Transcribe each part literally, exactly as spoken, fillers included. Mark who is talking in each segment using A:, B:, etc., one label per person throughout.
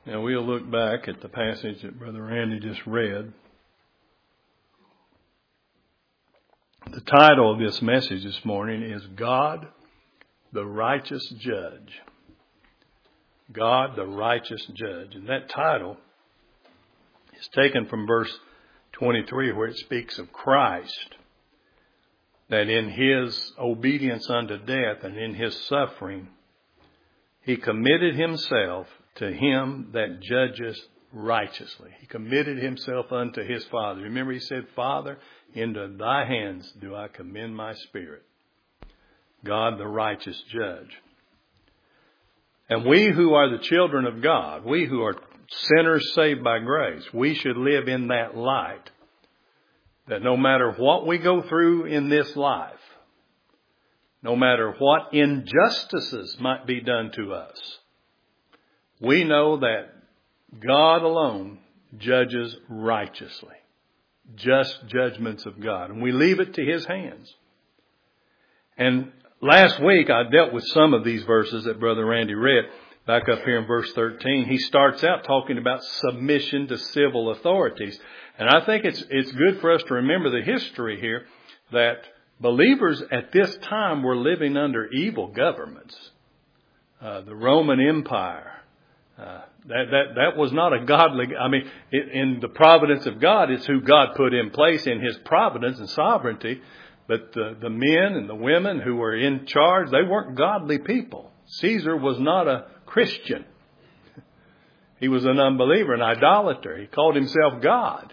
A: Now we'll look back at the passage that Brother Randy just read. The title of this message this morning is God, the Righteous Judge. God, the Righteous Judge. And that title is taken from verse twenty-three, where it speaks of Christ, that in His obedience unto death and in His suffering, He committed Himself to Him that judges righteously. He committed Himself unto His Father. Remember, He said, Father, into Thy hands do I commend my spirit. God, the righteous judge. And we who are the children of God, we who are sinners saved by grace, we should live in that light. That no matter what we go through in this life, no matter what injustices might be done to us, we know that God alone judges righteously. Just judgments of God. And we leave it to His hands. And last week I dealt with some of these verses that Brother Randy read. Back up here in verse thirteen, he starts out talking about submission to civil authorities. And I think it's it's good for us to remember the history here, that believers at this time were living under evil governments. Uh, the Roman Empire. Uh, that, that, that was not a godly, I mean, it, in the providence of God, it's who God put in place in His providence and sovereignty. But the, the men and the women who were in charge, they weren't godly people. Caesar was not a Christian. He was an unbeliever, an idolater. He called himself God.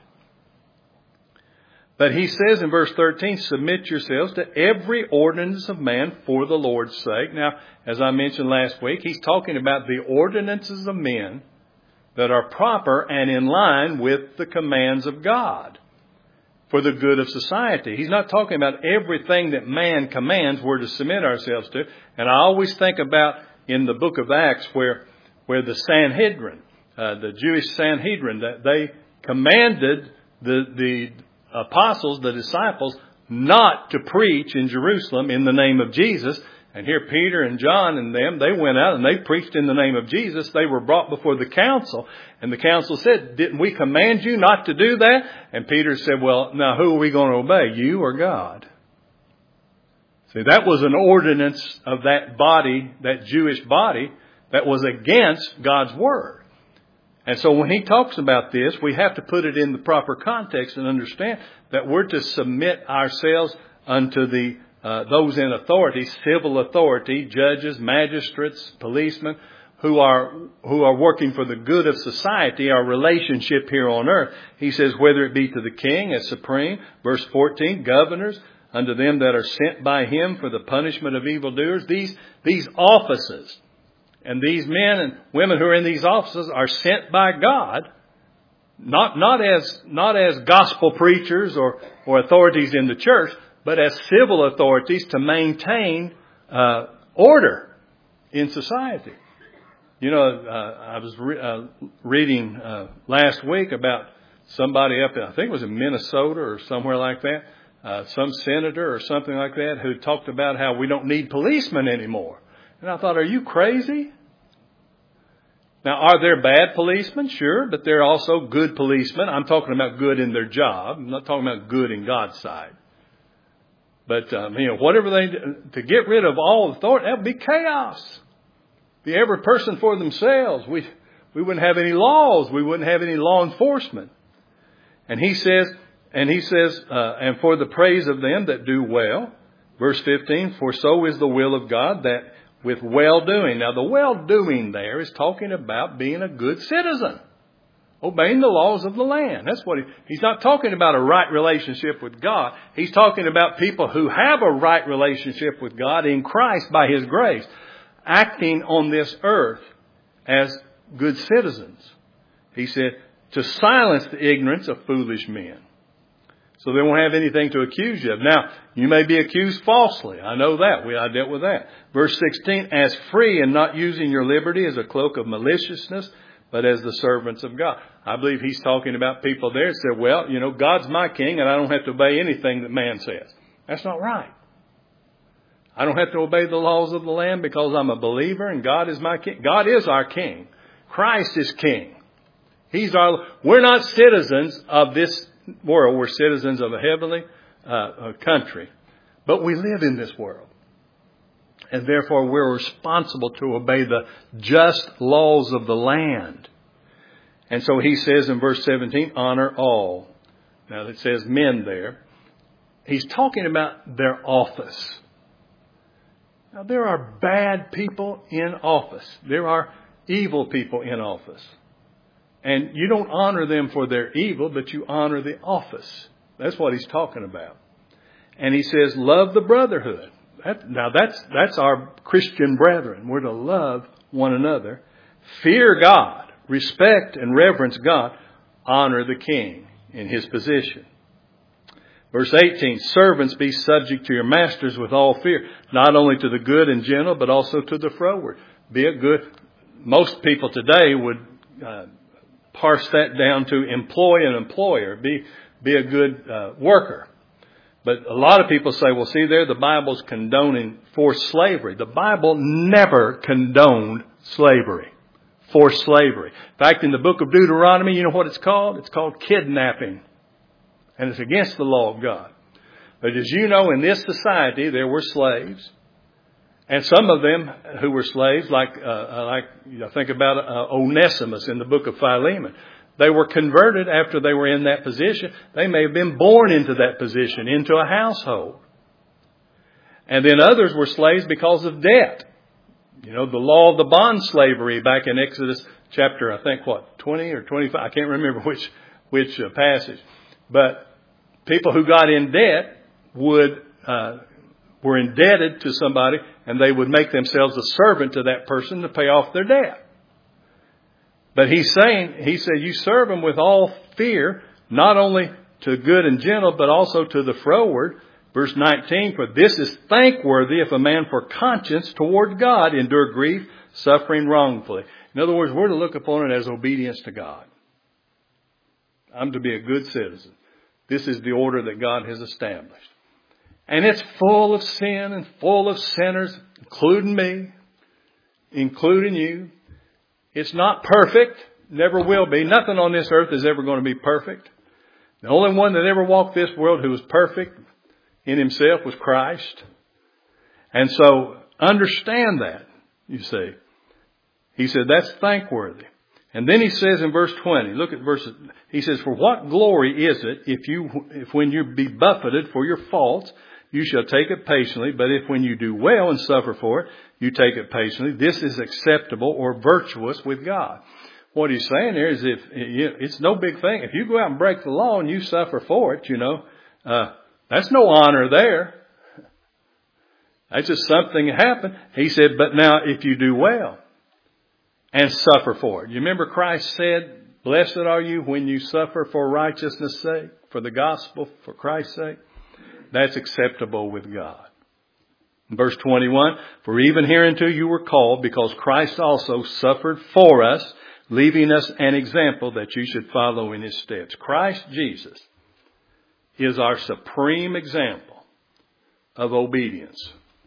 A: But he says in verse thirteen, submit yourselves to every ordinance of man for the Lord's sake. Now, as I mentioned last week, he's talking about the ordinances of men that are proper and in line with the commands of God for the good of society. He's not talking about everything that man commands we're to submit ourselves to. And I always think about in the book of Acts where, where the Sanhedrin, uh, the Jewish Sanhedrin, that they commanded the, the apostles, the disciples, not to preach in Jerusalem in the name of Jesus. And here Peter and John and them, they went out and they preached in the name of Jesus. They were brought before the council. And the council said, didn't we command you not to do that? And Peter said, well, now who are we going to obey, you or God? See, that was an ordinance of that body, that Jewish body, that was against God's word. And so when he talks about this, we have to put it in the proper context and understand that we're to submit ourselves unto the uh, those in authority, civil authority, judges, magistrates, policemen, who are who are working for the good of society, our relationship here on earth. He says, whether it be to the king as supreme, verse fourteen, governors, unto them that are sent by him for the punishment of evildoers. These these offices. And these men and women who are in these offices are sent by God, not, not as, not as gospel preachers or, or authorities in the church, but as civil authorities to maintain, uh, order in society. You know, uh, I was re- uh, reading, uh, last week about somebody up in, I think it was in Minnesota or somewhere like that, uh, some senator or something like that who talked about how we don't need policemen anymore. And I thought, are you crazy? Now, are there bad policemen? Sure, but there are also good policemen. I'm talking about good in their job. I'm not talking about good in God's side. But, um, you know, whatever they do, to get rid of all authority, that would be chaos. Be every person for themselves. We, we wouldn't have any laws. We wouldn't have any law enforcement. And he says, and he says, uh, and for the praise of them that do well, verse fifteen, for so is the will of God that with well-doing. Now, the well-doing there is talking about being a good citizen, obeying the laws of the land. That's what he, he's not talking about a right relationship with God. He's talking about people who have a right relationship with God in Christ by His grace, acting on this earth as good citizens. He said, to silence the ignorance of foolish men, so they won't have anything to accuse you of. Now, you may be accused falsely. I know that. We I dealt with that. Verse sixteen, as free and not using your liberty as a cloak of maliciousness, but as the servants of God. I believe he's talking about people there that said, well, you know, God's my king and I don't have to obey anything that man says. That's not right. I don't have to obey the laws of the land because I'm a believer and God is my king. God is our king. Christ is king. He's our, we're not citizens of this world. We're citizens of a heavenly uh, a country. But we live in this world. And therefore we're responsible to obey the just laws of the land. And so he says in verse seventeen, honor all. Now it says men there. He's talking about their office. Now there are bad people in office. There are evil people in office. And you don't honor them for their evil, but you honor the office. That's what he's talking about. And he says, love the brotherhood. That, now that's, that's our Christian brethren. We're to love one another. Fear God. Respect and reverence God. Honor the king in his position. Verse eighteen, servants, be subject to your masters with all fear, not only to the good and gentle, but also to the froward. Be a good, most people today would uh, parse that down to employ an employer. Be, be a good uh, worker. But a lot of people say, well, see there, the Bible's condoning forced slavery. The Bible never condoned slavery, forced slavery. In fact, in the book of Deuteronomy, you know what it's called? It's called kidnapping. And it's against the law of God. But as you know, in this society, there were slaves. And some of them who were slaves, like, uh, like you know, think about uh, Onesimus in the book of Philemon. They were converted after they were in that position. They may have been born into that position, into a household. And then others were slaves because of debt. You know, the law of the bond slavery back in Exodus chapter, I think, what, twenty or twenty-five? I can't remember which, which uh, passage. But people who got in debt would, uh, were indebted to somebody, and they would make themselves a servant to that person to pay off their debt. But he's saying, he said, you serve them with all fear, not only to good and gentle, but also to the froward. Verse nineteen, for this is thankworthy if a man for conscience toward God endure grief, suffering wrongfully. In other words, we're to look upon it as obedience to God. I'm to be a good citizen. This is the order that God has established. And it's full of sin and full of sinners, including me, including you. It's not perfect, never will be. Nothing on this earth is ever going to be perfect. The only one that ever walked this world who was perfect in himself was Christ. And so understand that, you see. He said that's thankworthy. And then he says in verse twenty, look at verse, he says, for what glory is it if you, if when you be buffeted for your faults, you shall take it patiently, but if when you do well and suffer for it, you take it patiently, this is acceptable or virtuous with God. What he's saying here is if, it's no big thing. If you go out and break the law and you suffer for it, you know, uh, that's no honor there. That's just something that happened. He said, but now if you do well and suffer for it. You remember Christ said, blessed are you when you suffer for righteousness' sake, for the gospel, for Christ's sake. That's acceptable with God. Verse twenty-one, for even hereunto you were called, because Christ also suffered for us, leaving us an example that you should follow in his steps. Christ Jesus is our supreme example of obedience.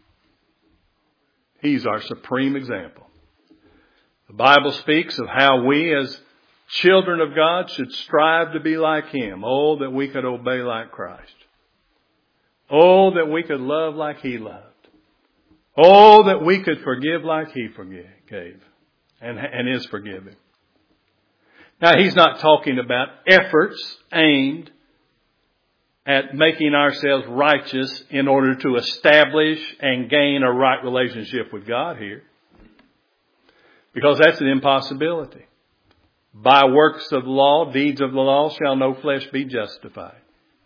A: He's our supreme example. The Bible speaks of how we as children of God should strive to be like him. Oh, that we could obey like Christ. Oh, that we could love like he loved. Oh, that we could forgive like he forgave and, and is forgiving. Now, he's not talking about efforts aimed at making ourselves righteous in order to establish and gain a right relationship with God here. Because that's an impossibility. By works of the law, deeds of the law, shall no flesh be justified.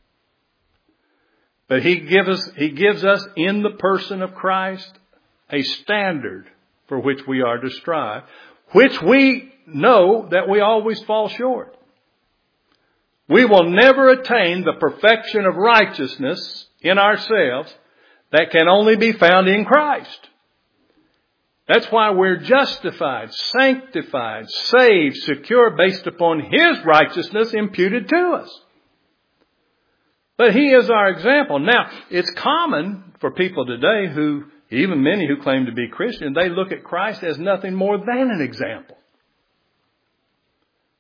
A: But he gives us, he gives us in the person of Christ a standard for which we are to strive, which we know that we always fall short. We will never attain the perfection of righteousness in ourselves that can only be found in Christ. That's why we're justified, sanctified, saved, secure based upon his righteousness imputed to us. But he is our example. Now, it's common for people today who, even many who claim to be Christian, they look at Christ as nothing more than an example.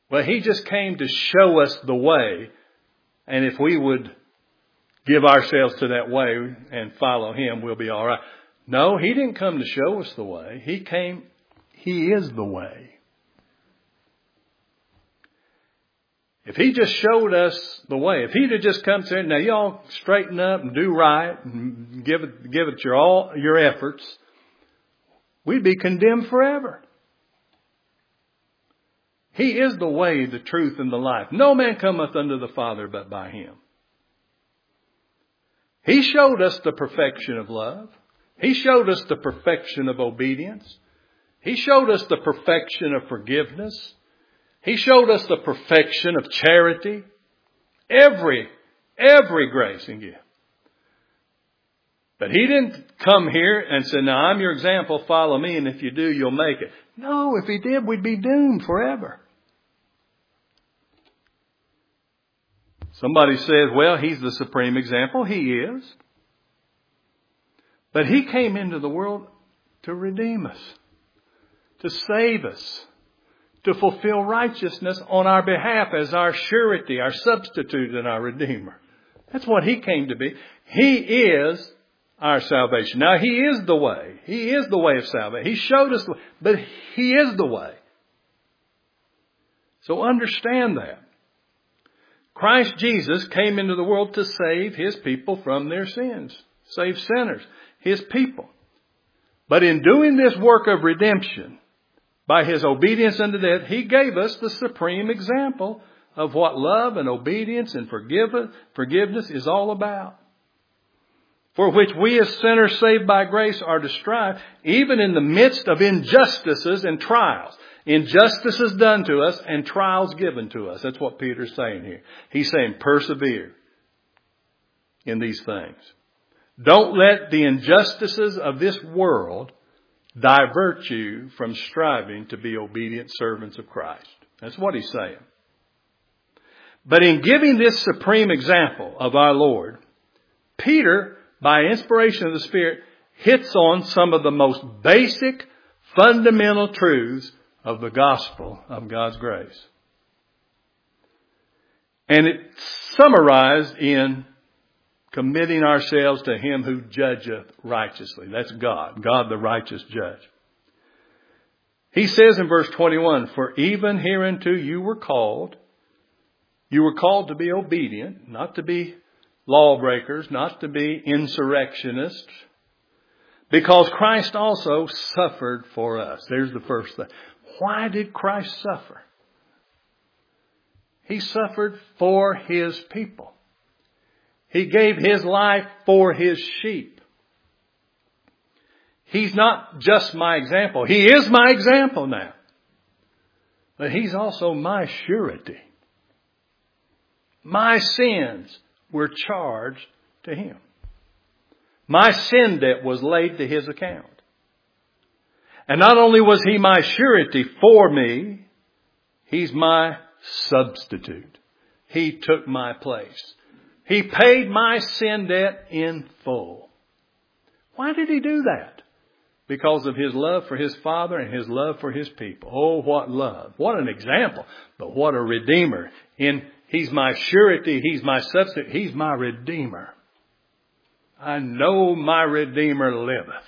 A: Well, He just came to show us the way. And if we would give ourselves to that way and follow Him, we'll be all right. No, He didn't come to show us the way. He came, He is the way. If He just showed us the way, if He'd have just come to it, now y'all straighten up and do right and give it, give it your all, your efforts, we'd be condemned forever. He is the way, the truth, and the life. No man cometh unto the Father but by Him. He showed us the perfection of love. He showed us the perfection of obedience. He showed us the perfection of forgiveness. He showed us the perfection of charity. Every, every grace and gift. But He didn't come here and say, now I'm your example, follow me, and if you do, you'll make it. No, if He did, we'd be doomed forever. Somebody says, well, He's the supreme example. He is. But He came into the world to redeem us, to save us, to fulfill righteousness on our behalf as our surety, our substitute, and our Redeemer. That's what He came to be. He is our salvation. Now, He is the way. He is the way of salvation. He showed us the way, but He is the way. So understand that. Christ Jesus came into the world to save His people from their sins. Save sinners, His people. But in doing this work of redemption, by His obedience unto death, He gave us the supreme example of what love and obedience and forgiveness is all about. For which we as sinners saved by grace are to strive, even in the midst of injustices and trials. Injustices done to us and trials given to us. That's what Peter's saying here. He's saying persevere in these things. Don't let the injustices of this world divert you from striving to be obedient servants of Christ. That's what he's saying. But in giving this supreme example of our Lord, Peter, by inspiration of the Spirit, hits on some of the most basic, fundamental truths of the gospel of God's grace. And it's summarized in committing ourselves to Him who judgeth righteously. That's God. God the righteous judge. He says in verse twenty-one, for even hereunto you were called. You were called to be obedient, not to be lawbreakers, not to be insurrectionists. Because Christ also suffered for us. There's the first thing. Why did Christ suffer? He suffered for His people. He gave His life for His sheep. He's not just my example. He is my example now. But He's also my surety. My sins were charged to Him. My sin debt was laid to His account. And not only was He my surety for me, He's my substitute. He took my place. He paid my sin debt in full. Why did He do that? Because of His love for His Father and His love for His people. Oh, what love. What an example. But what a Redeemer. In He's my surety. He's my substitute. He's my Redeemer. I know my Redeemer liveth.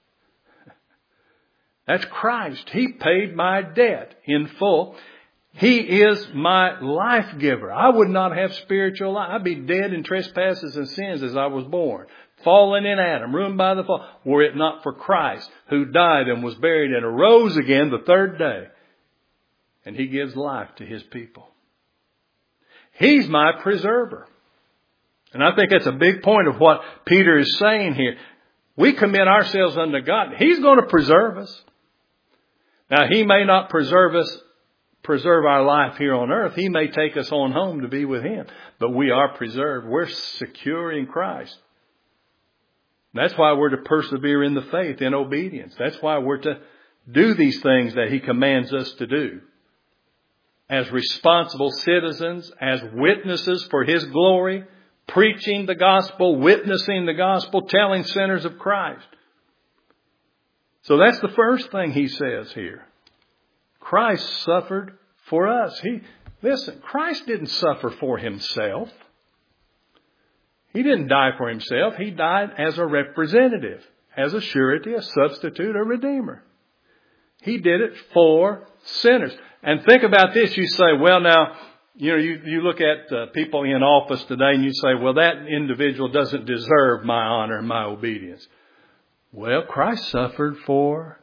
A: That's Christ. He paid my debt in full. He is my life giver. I would not have spiritual life. I'd be dead in trespasses and sins as I was born. Fallen in Adam, ruined by the fall. Were it not for Christ, who died and was buried and arose again the third day. And He gives life to His people. He's my preserver. And I think that's a big point of what Peter is saying here. We commit ourselves unto God. He's going to preserve us. Now, He may not preserve us, preserve our life here on earth. He may take us on home to be with Him. But we are preserved. We're secure in Christ. That's why we're to persevere in the faith, in obedience. That's why we're to do these things that He commands us to do. As responsible citizens, as witnesses for His glory, preaching the gospel, witnessing the gospel, telling sinners of Christ. So that's the first thing he says here. Christ suffered for us. He, listen, Christ didn't suffer for himself. He didn't die for himself. He died as a representative, as a surety, a substitute, a redeemer. He did it for sinners. And think about this. You say, well, now, you know, you, you look at uh, people in office today and you say, well, that individual doesn't deserve my honor and my obedience. Well, Christ suffered for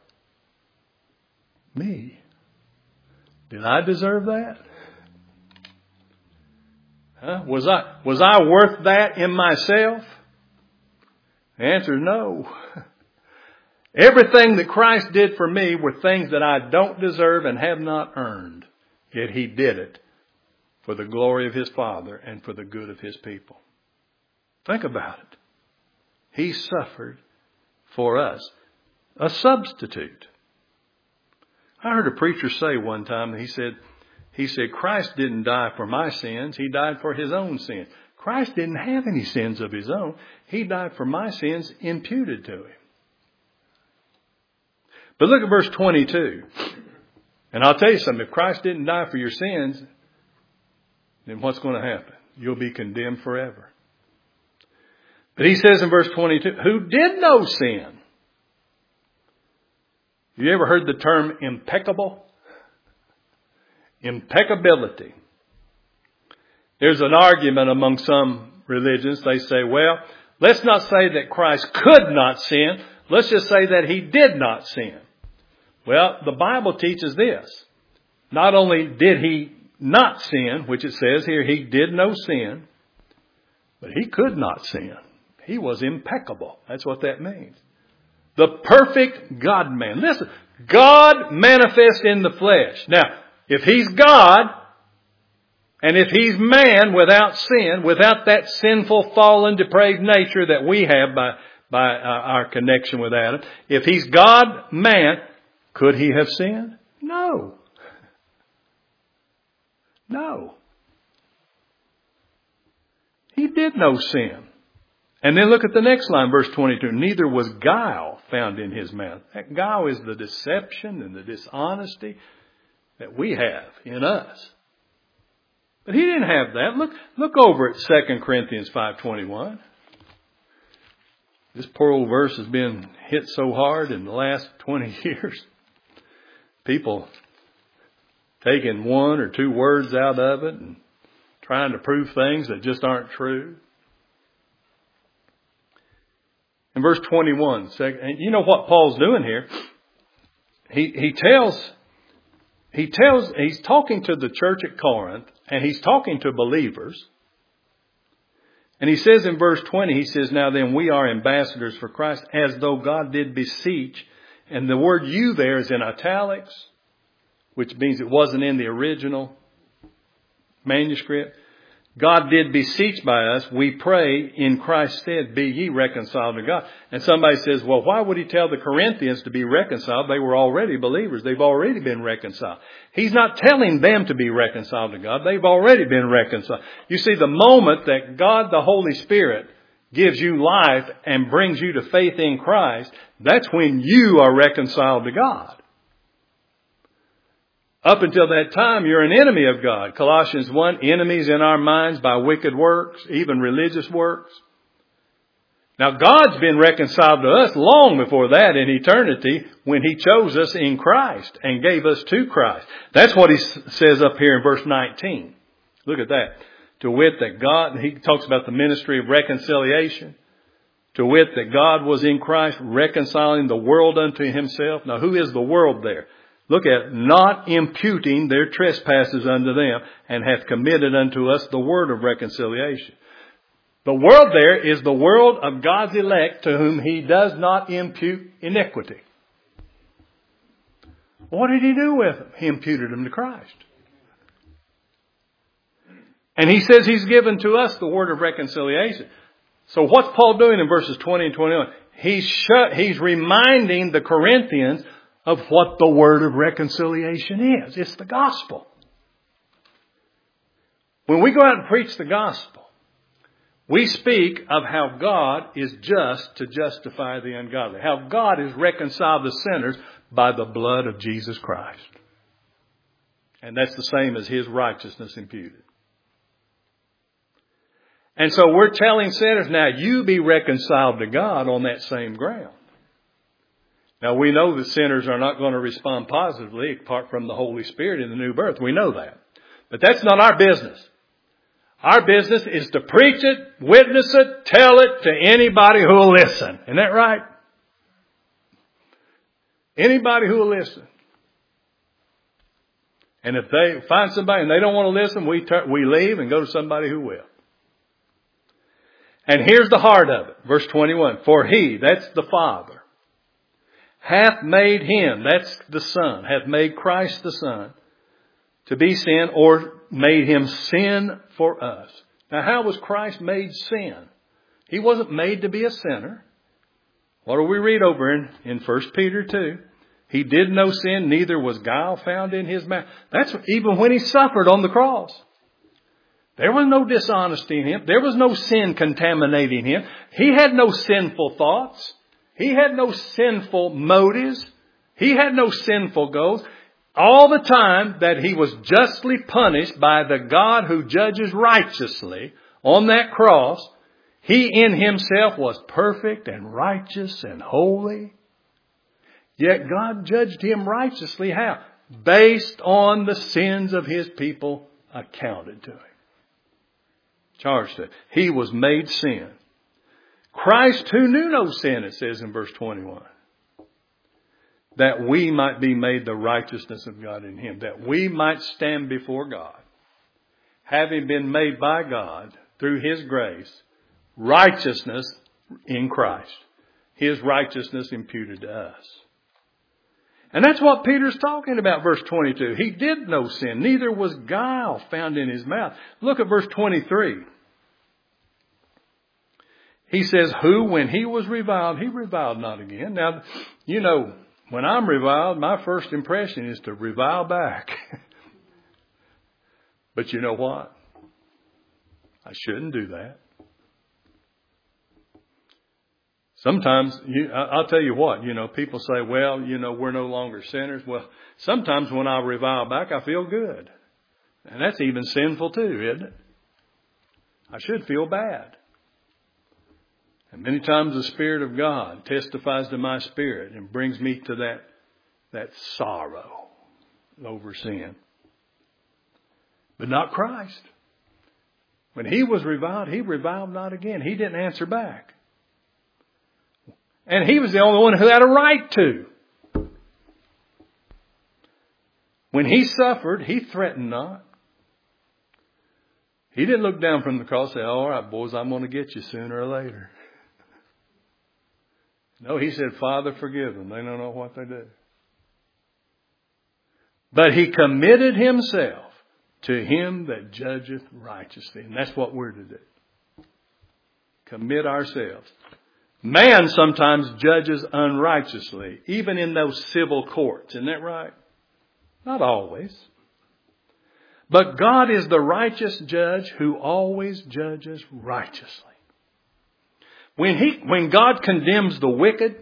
A: me. Did I deserve that? Huh? Was I, was I worth that in myself? The answer is no. Everything that Christ did for me were things that I don't deserve and have not earned. Yet He did it for the glory of His Father and for the good of His people. Think about it. He suffered for us. A substitute. I heard a preacher say one time, he said, he said, Christ didn't die for my sins. He died for His own sins. Christ didn't have any sins of His own. He died for my sins imputed to Him. But look at verse twenty-two. And I'll tell you something. If Christ didn't die for your sins, then what's going to happen? You'll be condemned forever. But he says in verse twenty-two, who did no sin. You ever heard the term impeccable? Impeccability. There's an argument among some religions. They say, well, let's not say that Christ could not sin. Let's just say that He did not sin. Well, the Bible teaches this. Not only did He not sin, which it says here, He did no sin, but He could not sin. He was impeccable. That's what that means. The perfect God-man. Listen, God manifest in the flesh. Now, if He's God, and if He's man without sin, without that sinful, fallen, depraved nature that we have by, by uh, our connection with Adam, if He's God, man, could He have sinned? No. No. He did no sin. And then look at the next line, verse twenty-two. Neither was guile found in His mouth. That guile is the deception and the dishonesty that we have in us. But He didn't have that. Look, look over at Second Corinthians five twenty-one. This poor old verse has been hit so hard in the last twenty years. People taking one or two words out of it and trying to prove things that just aren't true. In verse twenty-one, and you know what Paul's doing here? He, he tells, he tells, he's talking to the church at Corinth, and he's talking to believers. And he says in verse twenty, he says, now then we are ambassadors for Christ, as though God did beseech. And the word you there is in italics, which means it wasn't in the original manuscript. God did beseech by us, we pray in Christ's stead, be ye reconciled to God. And somebody says, well, why would He tell the Corinthians to be reconciled? They were already believers. They've already been reconciled. He's not telling them to be reconciled to God. They've already been reconciled. You see, the moment that God, the Holy Spirit, gives you life and brings you to faith in Christ, that's when you are reconciled to God. Up until that time, you're an enemy of God. Colossians one, enemies in our minds by wicked works, even religious works. Now, God's been reconciled to us long before that in eternity when He chose us in Christ and gave us to Christ. That's what He says up here in verse nineteen. Look at that. To wit that God, He talks about the ministry of reconciliation. To wit that God was in Christ reconciling the world unto Himself. Now, who is the world there? Look at, not imputing their trespasses unto them, and hath committed unto us the word of reconciliation. The world there is the world of God's elect to whom He does not impute iniquity. What did He do with them? He imputed them to Christ. And He says He's given to us the word of reconciliation. So what's Paul doing in verses twenty and twenty-one? He's, sh- he's reminding the Corinthians of what the word of reconciliation is. It's the gospel. When we go out and preach the gospel, we speak of how God is just to justify the ungodly. How God has reconciled the sinners by the blood of Jesus Christ. And that's the same as His righteousness imputed. And so we're telling sinners, now you be reconciled to God on that same ground. Now we know that sinners are not going to respond positively apart from the Holy Spirit in the new birth. We know that. But that's not our business. Our business is to preach it, witness it, tell it to anybody who will listen. Isn't that right? Anybody who will listen. And if they find somebody and they don't want to listen, we turn, we leave and go to somebody who will. And here's the heart of it. Verse twenty-one. For He, that's the Father, hath made Him, that's the Son, hath made Christ the Son, to be sin, or made Him sin for us. Now how was Christ made sin? He wasn't made to be a sinner. What do we read over in, in First Peter two? He did no sin, neither was guile found in His mouth. That's even when He suffered on the cross. There was no dishonesty in Him. There was no sin contaminating Him. He had no sinful thoughts. He had no sinful motives. He had no sinful goals. All the time that He was justly punished by the God who judges righteously on that cross, He in Himself was perfect and righteous and holy. Yet God judged Him righteously. How? Based on the sins of His people accounted to Him. Charged to Him. He was made sin. Christ who knew no sin, it says in verse twenty-one. That we might be made the righteousness of God in Him. That we might stand before God. Having been made by God through His grace, righteousness in Christ. His righteousness imputed to us. And that's what Peter's talking about, verse twenty-two. He did no sin, neither was guile found in His mouth. Look at verse twenty-three. He says, who, when He was reviled, He reviled not again. Now, you know, when I'm reviled, my first impression is to revile back. But you know what? I shouldn't do that. Sometimes, you, I'll tell you what, you know, people say, well, you know, we're no longer sinners. Well, sometimes when I revile back, I feel good. And that's even sinful too, isn't it? I should feel bad. And many times the Spirit of God testifies to my spirit and brings me to that, that sorrow over sin. But not Christ. When He was reviled, He reviled not again. He didn't answer back. And He was the only one who had a right to. When He suffered, He threatened not. He didn't look down from the cross and say, all right, boys, I'm going to get you sooner or later. No, He said, Father, forgive them. They don't know what they do. But He committed Himself to Him that judgeth righteously. And that's what we're to do. Commit ourselves. Man sometimes judges unrighteously, even in those civil courts. Isn't that right? Not always. But God is the righteous judge who always judges righteously. When he, when God condemns the wicked,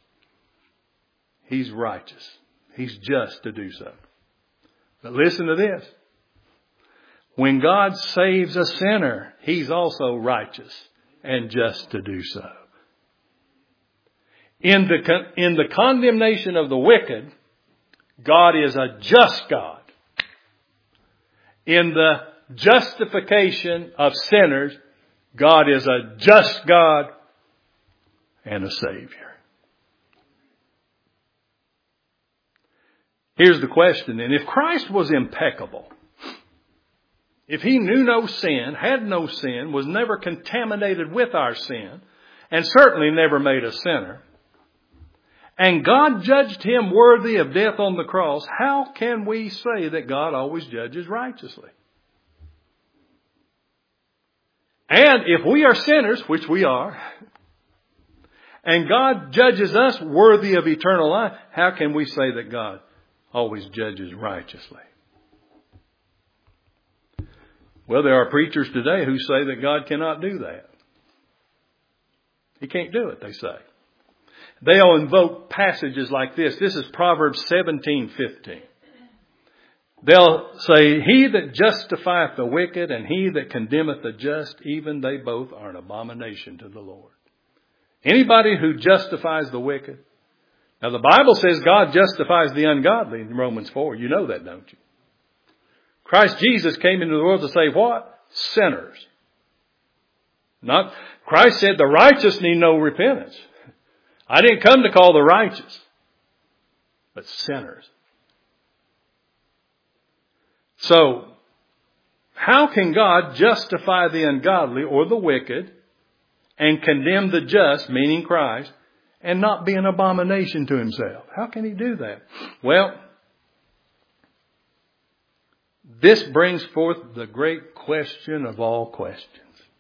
A: He's righteous. He's just to do so. But listen to this. When God saves a sinner, He's also righteous and just to do so. In the, in the condemnation of the wicked, God is a just God. In the justification of sinners, God is a just God and a Savior. Here's the question then. If Christ was impeccable, if He knew no sin, had no sin, was never contaminated with our sin, and certainly never made a sinner, and God judged Him worthy of death on the cross, how can we say that God always judges righteously? And if we are sinners, which we are, and God judges us worthy of eternal life, how can we say that God always judges righteously? Well, there are preachers today who say that God cannot do that. He can't do it, they say. They'll invoke passages like this. This is Proverbs seventeen fifteen. they'll say, he that justifieth the wicked and he that condemneth the just, even they both are an abomination to the Lord. Anybody who justifies the wicked. Now the Bible says God justifies the ungodly in Romans four. You know that, don't you? Christ Jesus came into the world to save what? Sinners. Not, Christ said the righteous need no repentance. I didn't come to call the righteous, but sinners. So, how can God justify the ungodly or the wicked and condemn the just, meaning Christ, and not be an abomination to himself? How can he do that? Well, this brings forth the great question of all questions.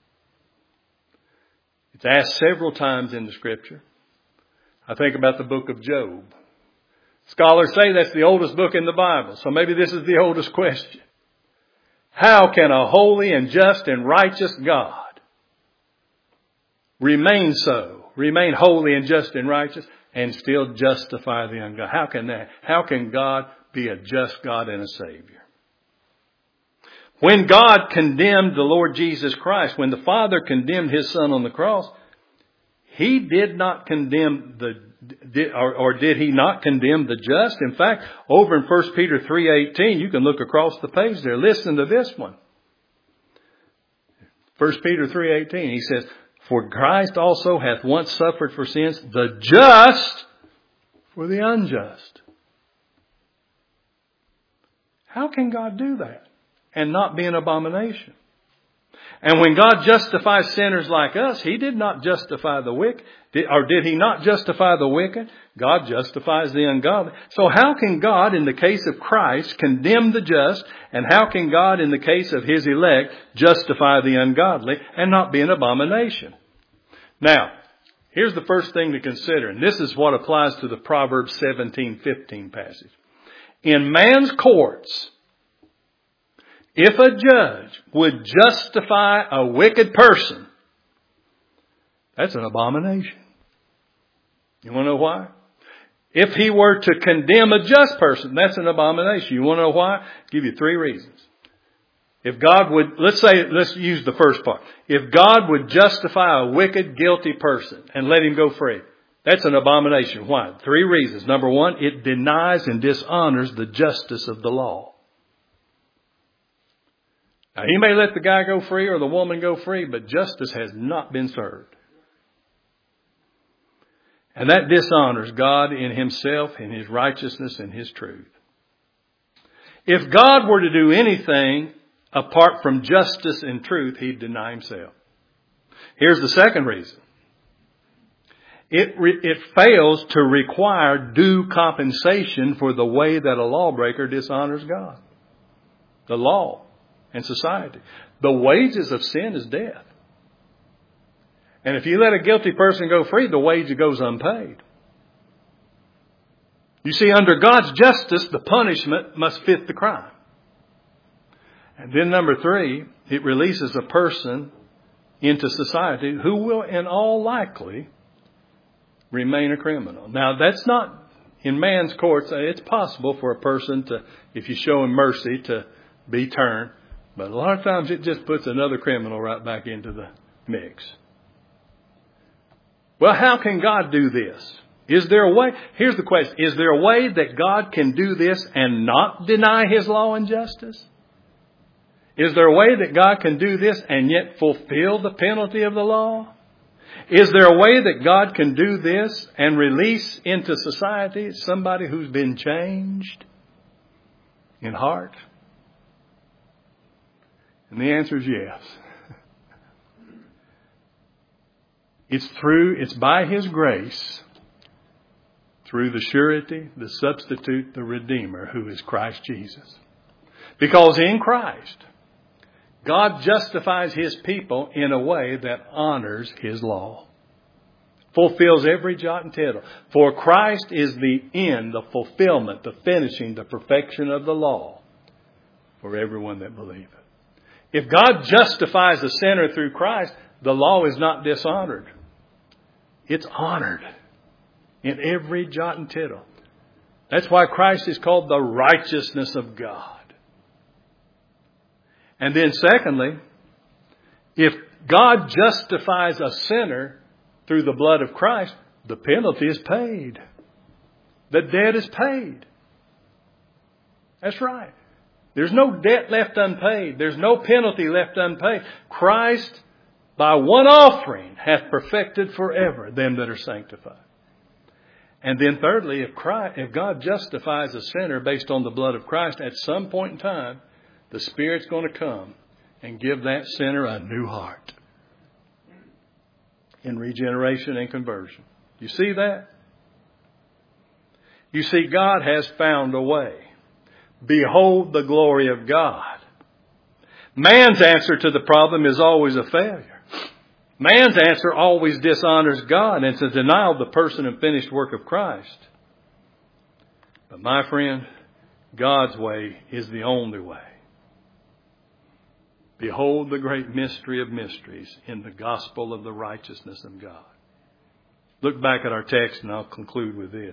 A: It's asked several times in the Scripture. I think about the book of Job. Scholars say that's the oldest book in the Bible, so maybe this is the oldest question. How can a holy and just and righteous God remain so, remain holy and just and righteous, and still justify the ungodly? How can that? How can God be a just God and a Savior? When God condemned the Lord Jesus Christ, when the Father condemned His Son on the cross, He did not condemn the, did, or, or did He not condemn the just? In fact, over in First Peter three eighteen, you can look across the page there. Listen to this one. First Peter three eighteen, he says, for Christ also hath once suffered for sins, the just for the unjust. How can God do that and not be an abomination? And when God justifies sinners like us, He did not justify the wicked. Or did He not justify the wicked? God justifies the ungodly. So how can God, in the case of Christ, condemn the just? And how can God, in the case of His elect, justify the ungodly and not be an abomination? Now, here's the first thing to consider. And this is what applies to the Proverbs seventeen fifteen passage. In man's courts, if a judge would justify a wicked person, that's an abomination. You want to know why? If he were to condemn a just person, that's an abomination. You want to know why? I'll give you three reasons. If God would, let's say, let's use the first part. If God would justify a wicked, guilty person and let him go free, that's an abomination. Why? Three reasons. Number one, it denies and dishonors the justice of the law. Now, He may let the guy go free or the woman go free, but justice has not been served. And that dishonors God in Himself, in His righteousness, and His truth. If God were to do anything apart from justice and truth, He'd deny Himself. Here's the second reason. It, re- it fails to require due compensation for the way that a lawbreaker dishonors God. The law and society. The wages of sin is death. And if you let a guilty person go free, the wage goes unpaid. You see, under God's justice, the punishment must fit the crime. And then number three, it releases a person into society who will in all likely remain a criminal. Now, that's not in man's courts. It's possible for a person to, if you show him mercy, to be turned. But a lot of times it just puts another criminal right back into the mix. Well, how can God do this? Is there a way? Here's the question. Is there a way that God can do this and not deny His law and justice? Is there a way that God can do this and yet fulfill the penalty of the law? Is there a way that God can do this and release into society somebody who's been changed in heart? And the answer is yes. It's through, it's by His grace, through the surety, the substitute, the Redeemer, who is Christ Jesus. Because in Christ, God justifies His people in a way that honors His law. Fulfills every jot and tittle. For Christ is the end, the fulfillment, the finishing, the perfection of the law for everyone that believeth. If God justifies a sinner through Christ, the law is not dishonored. It's honored in every jot and tittle. That's why Christ is called the righteousness of God. And then secondly, if God justifies a sinner through the blood of Christ, the penalty is paid. The debt is paid. That's right. There's no debt left unpaid. There's no penalty left unpaid. Christ, by one offering, hath perfected forever them that are sanctified. And then thirdly, if Christ, if God justifies a sinner based on the blood of Christ, at some point in time, the Spirit's going to come and give that sinner a new heart in regeneration and conversion. You see that? You see, God has found a way. Behold the glory of God. Man's answer to the problem is always a failure. Man's answer always dishonors God, and it's a denial of the person and finished work of Christ. But my friend, God's way is the only way. Behold the great mystery of mysteries in the gospel of the righteousness of God. Look back at our text and I'll conclude with this.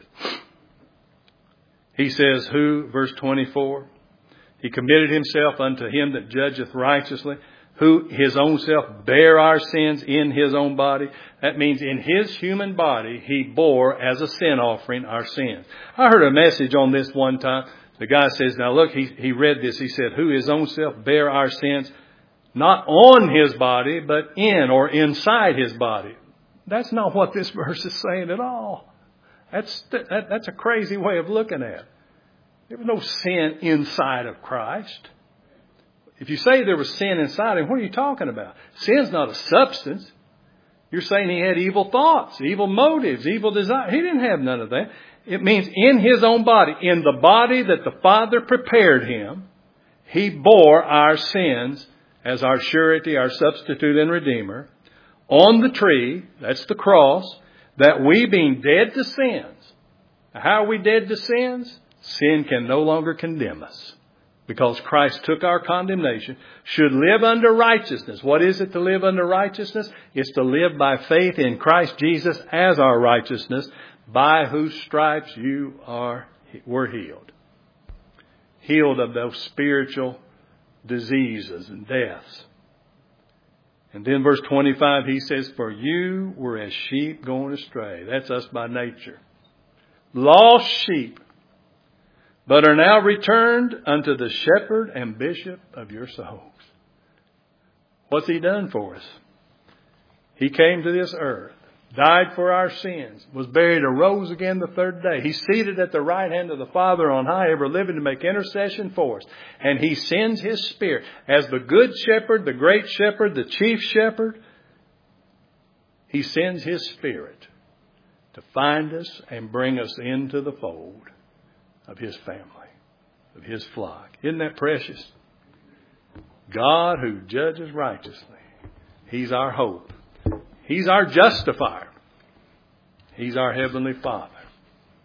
A: He says, who, verse twenty-four, he committed himself unto him that judgeth righteously, who his own self bare our sins in his own body. That means in his human body, he bore as a sin offering our sins. I heard a message on this one time. The guy says, now look, he, he read this. He said, who his own self bare our sins, not on his body, but in or inside his body. That's not what this verse is saying at all. That's, that, that's a crazy way of looking at it. There was no sin inside of Christ. If you say there was sin inside him, what are you talking about? Sin's not a substance. You're saying he had evil thoughts, evil motives, evil desires. He didn't have none of that. It means in his own body, in the body that the Father prepared him, he bore our sins as our surety, our substitute and redeemer, on the tree, that's the cross, that we being dead to sins. How are we dead to sins? Sin can no longer condemn us because Christ took our condemnation, should live under righteousness. What is it to live under righteousness? It's to live by faith in Christ Jesus as our righteousness, by whose stripes you are were healed. Healed of those spiritual diseases and deaths. And then verse twenty-five, he says, for you were as sheep going astray. That's us by nature. Lost sheep, but are now returned unto the shepherd and bishop of your souls. What's he done for us? He came to this earth, died for our sins, was buried, arose again the third day. He's seated at the right hand of the Father on high, ever living to make intercession for us. And he sends his Spirit as the good shepherd, the great shepherd, the chief shepherd. He sends his Spirit to find us and bring us into the fold of his family, of his flock. Isn't that precious? God who judges righteously. He's our hope. He's our justifier. He's our Heavenly Father.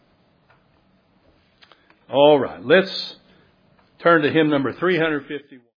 A: All right, let's turn to hymn number three fifty-one.